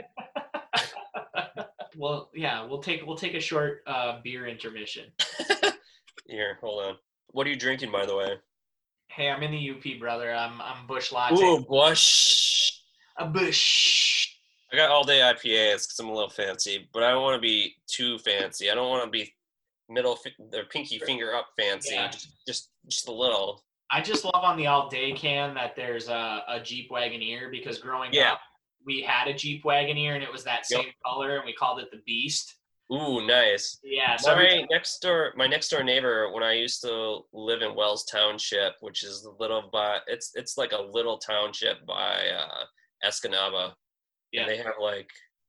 S4: Well, yeah, we'll take a short beer intermission.
S3: Here, hold on. What are you drinking, by the way?
S4: Hey, I'm in the UP, brother. I'm Bush Latte.
S3: Ooh, Bush.
S4: A Bush.
S3: I got all day IPAs because I'm a little fancy, but I don't want to be too fancy. I don't want to be pinky finger up fancy.
S4: Yeah.
S3: Just a little.
S4: I just love on the all day can that there's a Jeep Wagoneer, because growing up we had a Jeep Wagoneer and it was that same color and we called it the Beast.
S3: Ooh, nice.
S4: Yeah. So
S3: my next door neighbor, when I used to live in Wells Township, which is it's like a little township by Escanaba.
S4: Yeah.
S3: And they have like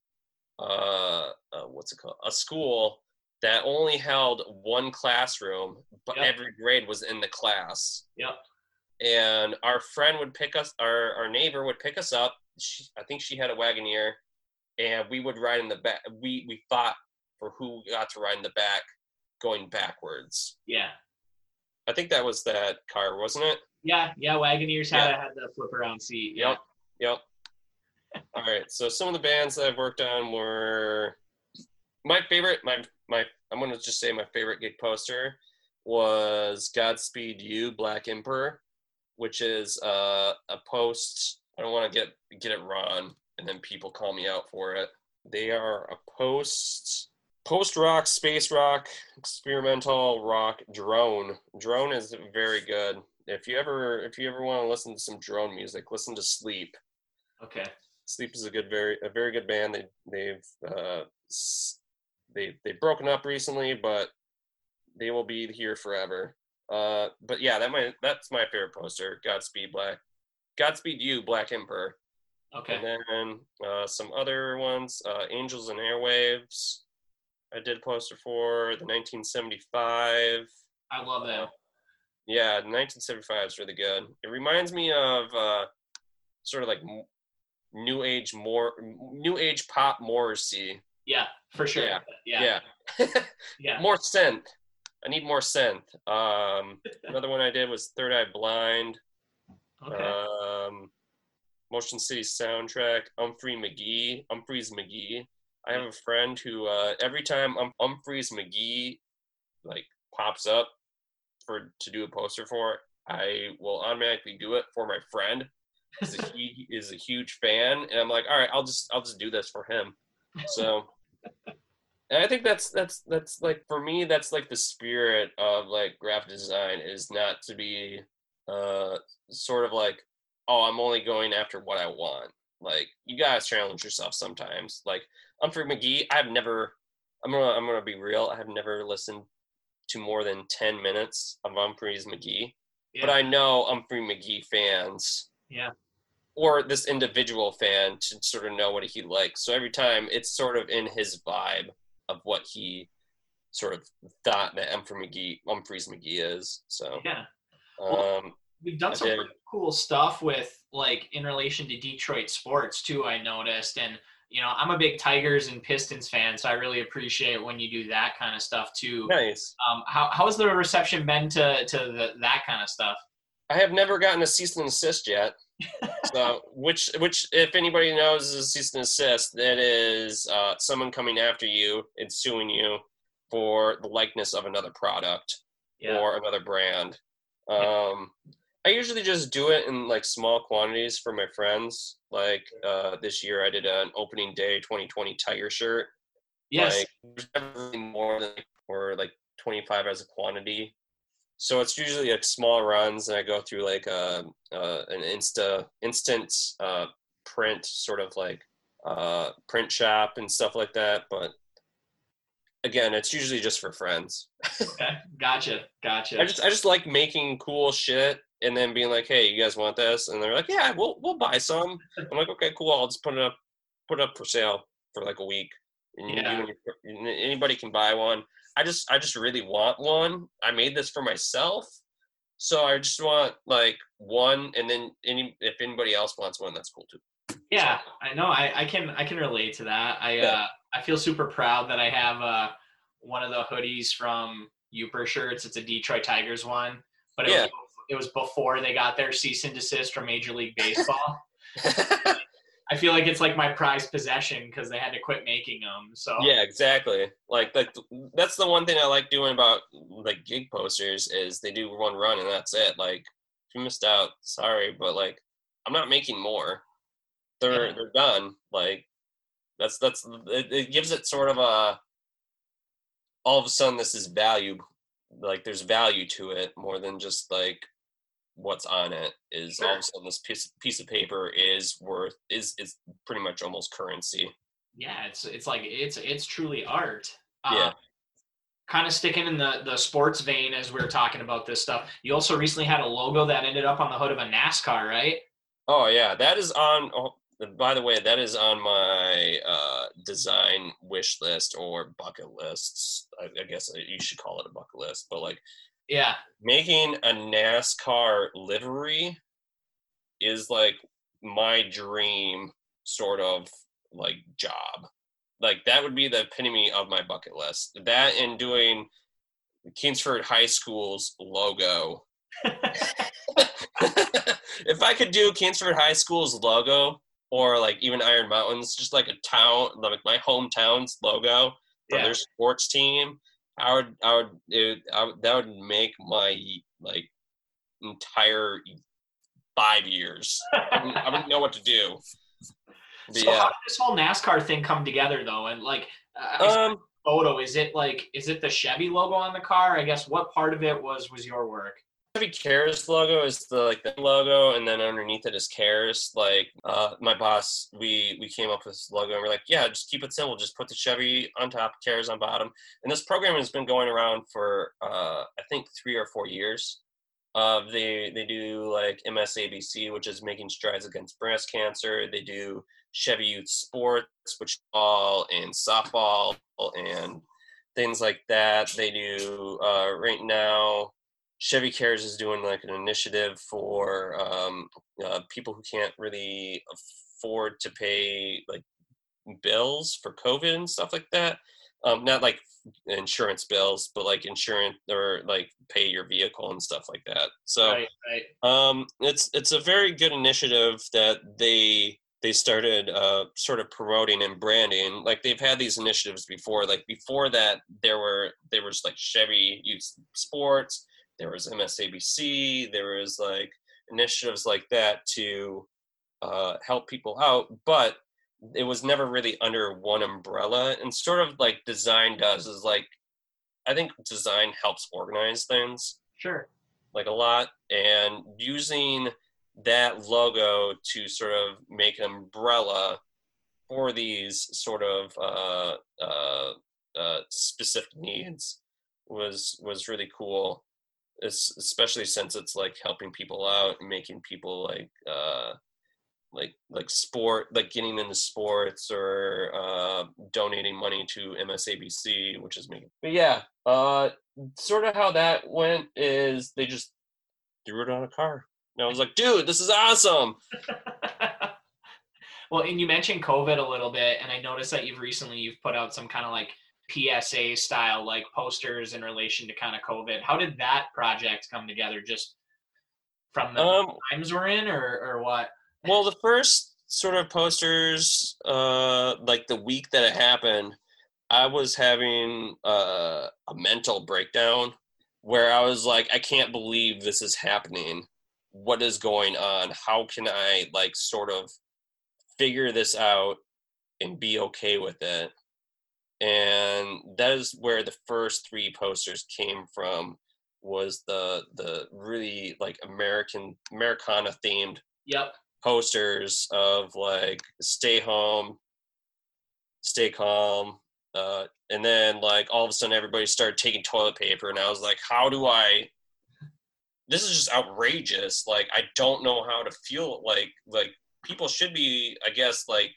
S3: what's it called? A school that only held one classroom, but every grade was in the class.
S4: Yep.
S3: And our friend would pick us, our neighbor would pick us up. I think she had a Wagoneer, and we would ride in the back. We fought for who got to ride in the back, going backwards.
S4: Yeah.
S3: I think that was that car, wasn't it?
S4: Yeah. Wagoneers had the flip around seat. Yeah.
S3: Yep. All right. So some of the bands that I've worked on were my favorite. I'm going to just say my favorite gig poster was Godspeed You, Black Emperor, which is a post. I don't want to get it wrong, and then people call me out for it. They are a post-rock, space rock, experimental rock drone. Drone is very good. If you ever want to listen to some drone music, listen to Sleep.
S4: Okay.
S3: Sleep is a very good band. They've broken up recently, but they will be here forever. But yeah, that's my favorite poster. Godspeed You, Black Emperor.
S4: Okay.
S3: And then some other ones, Angels and Airwaves. I did a poster for the 1975.
S4: I love that.
S3: Yeah, the 1975 is really good. It reminds me of sort of like new age pop Morrissey.
S4: Yeah, for sure.
S3: Yeah.
S4: Yeah.
S3: More synth. I need more synth. Another one I did was Third Eye Blind.
S4: Okay.
S3: Motion City Soundtrack. Humphreys McGee. I have a friend who every time Humphreys McGee like pops up to do a poster for, I will automatically do it for my friend because he is a huge fan, and I'm like, all right, I'll just do this for him. So, and I think that's like, for me, that's like the spirit of like graphic design, is not to be sort of like, oh, I'm only going after what I want. Like, you guys challenge yourself sometimes. Like Humphrey McGee, I'm gonna be real, I have never listened to more than 10 minutes of Humphreys McGee. Yeah. But I know Humphrey McGee fans.
S4: Yeah.
S3: Or this individual fan to sort of know what he likes. So every time it's sort of in his vibe of what he sort of thought that Humphreys McGee is. So
S4: yeah. Well, we've done some pretty cool stuff with, like, in relation to Detroit sports too, I noticed. And I'm a big Tigers and Pistons fan, so I really appreciate when you do that kind of stuff too.
S3: Nice.
S4: How has the reception been to that kind of stuff?
S3: I have never gotten a cease and desist yet. So, which, if anybody knows, is a cease and desist. That is someone coming after you and suing you for the likeness of another product or another brand. I usually just do it in like small quantities for my friends. Like this year, I did an opening day 2020 Tiger shirt.
S4: Yes.
S3: Like, there's never really more than or like 25 as a quantity. So it's usually like small runs, and I go through like an instant print sort of like print shop and stuff like that. But again, it's usually just for friends.
S4: Okay. Gotcha.
S3: I just like making cool shit and then being like, hey, you guys want this? And they're like, yeah, we'll buy some. I'm like, okay, cool. I'll just put it up for sale for like a week. And anybody can buy one. I just really want one. I made this for myself, so I just want like one, and then if anybody else wants one, that's cool too.
S4: Yeah, I know. I can relate to that. I feel super proud that I have one of the hoodies from Uper Shirts. It's a Detroit Tigers one, but it was before they got their cease and desist from Major League Baseball. I feel like it's like my prized possession because they had to quit making them. So
S3: yeah, exactly. Like that's the one thing I like doing about like gig posters is they do one run and that's it. Like if you missed out, sorry, but like I'm not making more. They're done. Like that's it gives it sort of a all of a sudden this is value. Like there's value to it more than just like what's on it is all of a sudden this piece of paper is pretty much almost currency.
S4: Yeah, it's like it's truly art.
S3: Yeah.
S4: Kind of sticking in the sports vein as we were talking about this stuff. You also recently had a logo that ended up on the hood of a NASCAR, right?
S3: Oh yeah, that is on. Oh, by the way, that is on my design wish list or bucket lists. I guess you should call it a bucket list, but like.
S4: Yeah.
S3: Making a NASCAR livery is like my dream sort of like job. Like that would be the epitome of my bucket list. That and doing Kingsford High School's logo. If I could do Kingsford High School's logo or like even Iron Mountains, just like a town, like my hometown's logo for their sports team, that would make my like entire 5 years. I wouldn't know what to do. But,
S4: so how did this whole NASCAR thing come together though? And like, photo, is it the Chevy logo on the car? I guess what part of it was your work?
S3: Chevy Cares logo is the logo, and then underneath it is Cares. Like my boss, we came up with this logo, and we're like, yeah, just keep it simple. Just put the Chevy on top, Cares on bottom. And this program has been going around for I think 3 or 4 years. They do like MSABC, which is Making Strides Against Breast Cancer. They do Chevy Youth Sports, which all in softball and things like that. They do right now. Chevy Cares is doing like an initiative for people who can't really afford to pay like bills for COVID and stuff like that. Not like insurance bills, but like insurance or like pay your vehicle and stuff like that. So
S4: right.
S3: It's a very good initiative that they started sort of promoting and branding. Like they've had these initiatives before. Like before that, there was like Chevy Youth Sports. There was MSABC, there was like initiatives like that to help people out, but it was never really under one umbrella. And sort of like design does is like, I think design helps organize things.
S4: Sure.
S3: Like a lot. And using that logo to sort of make an umbrella for these sort of specific needs was really cool. Especially since it's like helping people out and making people like sport, like getting into sports or donating money to MSABC, which is me. But yeah, sort of how that went is they just threw it on a car. And I was like, dude, this is awesome.
S4: Well, and you mentioned COVID a little bit, and I noticed that you've put out some kind of like PSA style like posters in relation to kind of COVID. How did that project come together? Just from the times we're in, or what?
S3: Well, the first sort of posters, like the week that it happened, I was having a mental breakdown where I was like, I can't believe this is happening. What is going on? How can I like sort of figure this out and be okay with it? And that is where the first 3 posters came from, was the really like Americana themed
S4: Yep.
S3: posters of like stay home, stay calm, and then like all of a sudden everybody started taking toilet paper, and I was like, this is just outrageous. Like, I don't know how to feel. Like people should be, I guess, like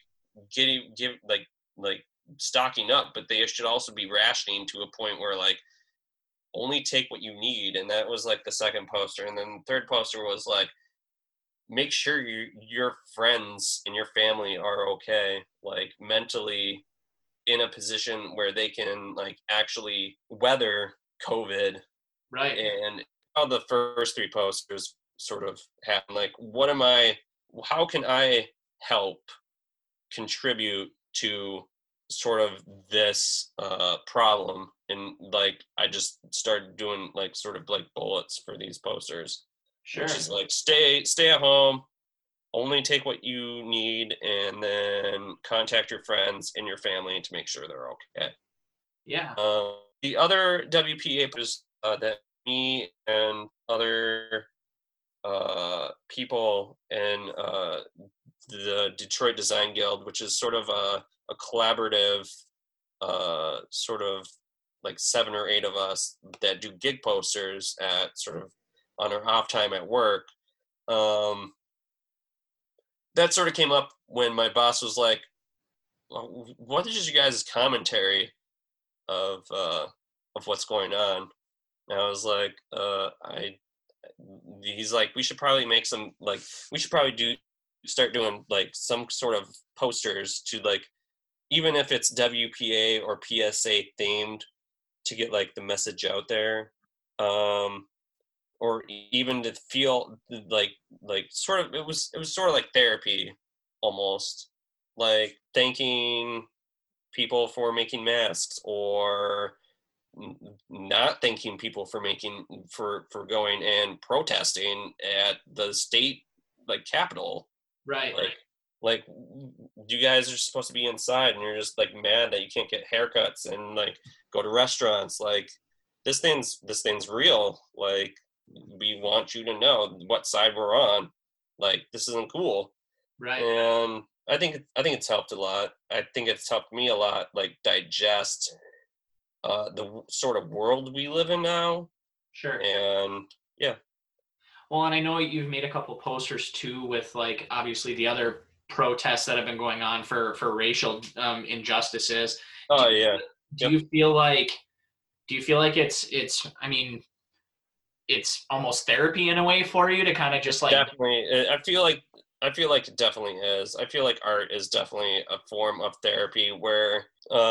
S3: stocking up, but they should also be rationing to a point where like only take what you need. And that was like the second poster. And then the third poster was like, make sure your friends and your family are okay, like mentally in a position where they can like actually weather COVID.
S4: Right.
S3: And how the first 3 posters sort of happen, like, how can I help contribute to sort of this problem? And like, I just started doing like sort of like bullets for these posters.
S4: Sure.
S3: Which is like, stay at home, only take what you need, and then contact your friends and your family to make sure they're okay.
S4: Yeah.
S3: The other WPA posters that me and other people in the Detroit Design Guild, which is sort of a collaborative sort of like 7 or 8 of us that do gig posters at sort of on our off time at work. That sort of came up when my boss was like, what is you guys' commentary of what's going on? And I was like, he's like, we should probably start doing like some sort of posters to like, even if it's WPA or PSA themed, to get like the message out there. Or even to feel like sort of, it was sort of like therapy almost, like thanking people for making masks, or not thanking people for going and protesting at the state like capitol.
S4: Right.
S3: Like you guys are supposed to be inside and you're just like mad that you can't get haircuts and like go to restaurants. Like this thing's real. Like, we want you to know what side we're on. Like, this isn't cool.
S4: Right.
S3: And I think it's helped a lot. I think it's helped me a lot, like, digest the sort of world we live in now.
S4: Sure.
S3: And yeah.
S4: Well, and I know you've made a couple posters too with like obviously the other protests that have been going on for racial injustices.
S3: Oh yeah.
S4: Do you feel like it's I mean, it's almost therapy in a way for you to kind of just like...
S3: Definitely. I feel like it definitely is. I feel like art is definitely a form of therapy where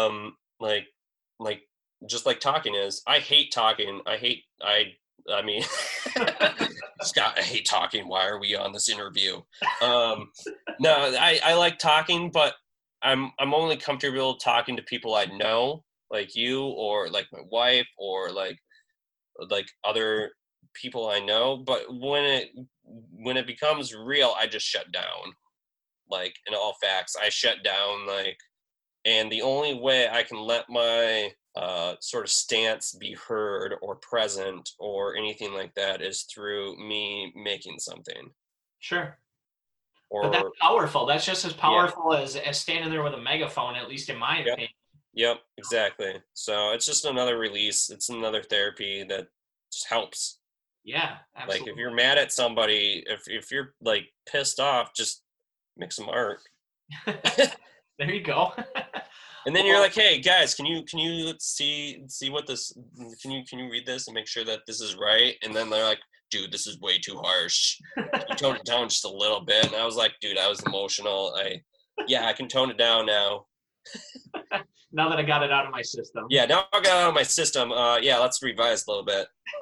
S3: like just like talking is. I hate talking. I mean Scott, I hate talking. Why are we on this interview? No, I like talking, but I'm only comfortable talking to people I know, like you, or like my wife, or like other people I know. But when it becomes real, I just shut down. Like, in all facts, I shut down. Like, and the only way I can let my sort of stance be heard or present or anything like that is through me making something.
S4: Sure. But that's powerful. That's just as powerful as standing there with a megaphone, at least in my opinion.
S3: Yep, exactly. So it's just another release. It's another therapy that just helps.
S4: Yeah, absolutely.
S3: Like, if you're mad at somebody, if you're like pissed off, just make some art.
S4: There you go.
S3: And then you're like, hey guys, can you see what this? Can you read this and make sure that this is right? And then they're like, dude, this is way too harsh. You tone it down just a little bit. And I was like, dude, I was emotional. Yeah, I can tone it down now.
S4: Now that I got it out of my system.
S3: Yeah, now I got it out of my system. Yeah, let's revise a little bit.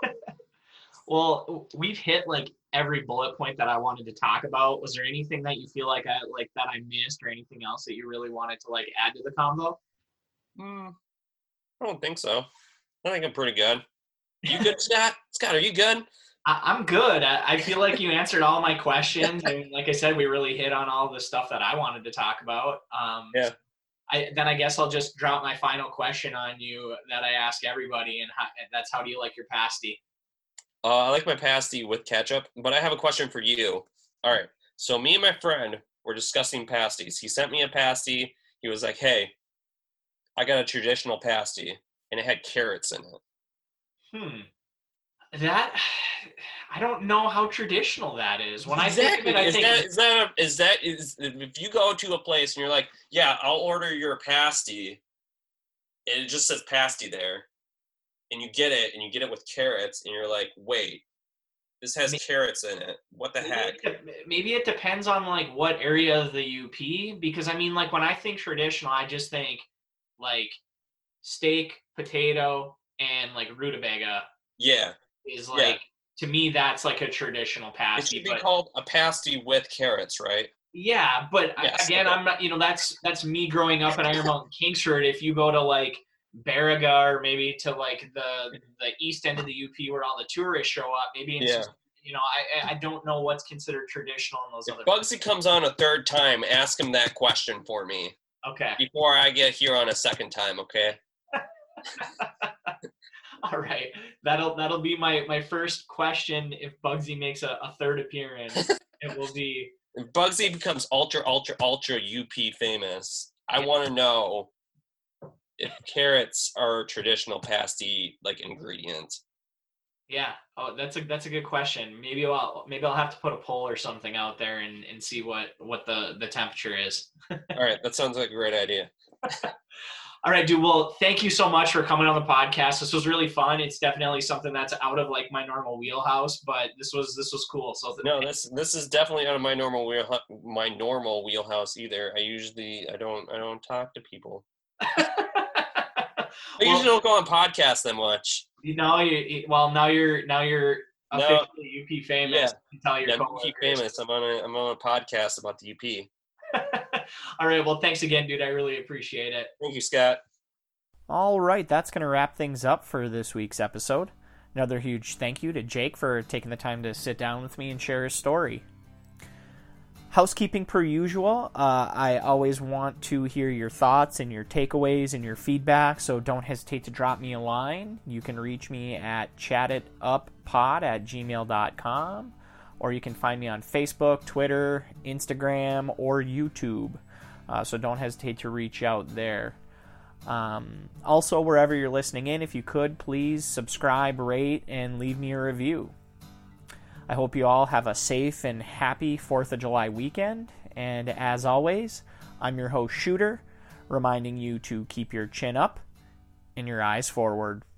S4: Well, we've hit like every bullet point that I wanted to talk about. Was there anything that you feel like I missed, or anything else that you really wanted to like add to the combo?
S3: I don't think so. I think I'm pretty good. You good, Scott? Scott, are you good?
S4: I'm good. I feel like you answered all my questions, and like I said, we really hit on all the stuff that I wanted to talk about.
S3: Yeah.
S4: I guess I'll just drop my final question on you that I ask everybody, and that's how do you like your pasty?
S3: I like my pasty with ketchup, but I have a question for you. All right. So me and my friend were discussing pasties. He sent me a pasty. He was like, hey, I got a traditional pasty, and it had carrots in it.
S4: That, I don't know how traditional that is. When
S3: Exactly.
S4: I think of it,
S3: If you go to a place and you're like, yeah, I'll order your pasty, and it just says pasty there, and you get it with carrots, and you're like, wait, this has carrots in it. What the heck?
S4: Maybe it depends on like what area of the UP, because I mean, like when I think traditional, I just think like steak, potato, and like rutabaga.
S3: Yeah.
S4: Is like, to me, that's like a traditional pasty.
S3: It should be called a pasty with carrots, right?
S4: Yeah, but
S3: Yes,
S4: again,
S3: okay.
S4: I'm not, that's me growing up in Iron Mountain, Kingsford. If you go to like Baraga, or maybe to like the east end of the UP where all the tourists show up, maybe it's just, I don't know what's considered traditional in those
S3: If
S4: other
S3: Bugsy comes on a third time, ask him that question for me.
S4: Okay.
S3: Before I get here on a second time, okay?
S4: All right. That'll be my first question if Bugsy makes a third appearance. It will be,
S3: if Bugsy becomes ultra UP famous, I want to know if carrots are a traditional pasty like ingredient.
S4: Yeah. Oh, that's a good question. Maybe I'll have to put a poll or something out there and see what the temperature is.
S3: All right, that sounds like a great idea.
S4: All right, dude. Well, thank you so much for coming on the podcast. This was really fun. It's definitely something that's out of like my normal wheelhouse, but this was cool. So
S3: no, this is definitely out of my normal wheelhouse either. I don't talk to people. I usually don't go on podcasts that much.
S4: Now you're officially UP famous.
S3: Yeah,
S4: You tell your
S3: UP famous. I'm on a podcast about the UP.
S4: All right. Well, thanks again, dude. I really appreciate it.
S3: Thank you, Scott.
S1: All right, that's going to wrap things up for this week's episode. Another huge thank you to Jake for taking the time to sit down with me and share his story. Housekeeping per usual, I always want to hear your thoughts and your takeaways and your feedback, so don't hesitate to drop me a line. You can reach me at chatituppod@gmail.com, or you can find me on Facebook, Twitter, Instagram, or YouTube. So don't hesitate to reach out there. Also, wherever you're listening in, if you could, please subscribe, rate, and leave me a review. I hope you all have a safe and happy 4th of July weekend. And as always, I'm your host, Shooter, reminding you to keep your chin up and your eyes forward.